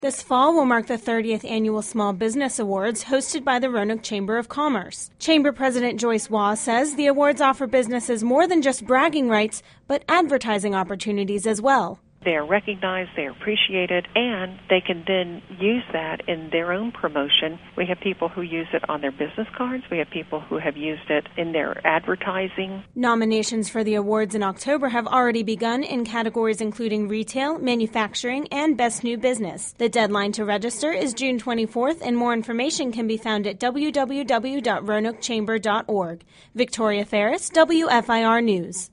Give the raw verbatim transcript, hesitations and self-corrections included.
This fall will mark the thirtieth Annual Small Business Awards hosted by the Roanoke Chamber of Commerce. Chamber President Joyce Waugh says the awards offer businesses more than just bragging rights, but advertising opportunities as well. They are recognized, they are appreciated, and they can then use that in their own promotion. We have people who use it on their business cards. We have people who have used it in their advertising. Nominations for the awards in October have already begun in categories including retail, manufacturing, and best new business. The deadline to register is June twenty-fourth, and more information can be found at w w w dot roanoke chamber dot org. Victoria Ferris, W F I R News.